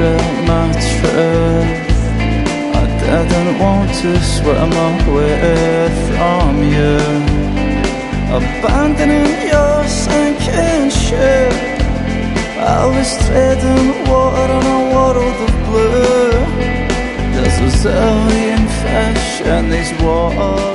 tell my truth. I didn't want to swim away from you, abandoning your sinking ship. I was treading water in a world of blue. There's a zillion fish in these waters.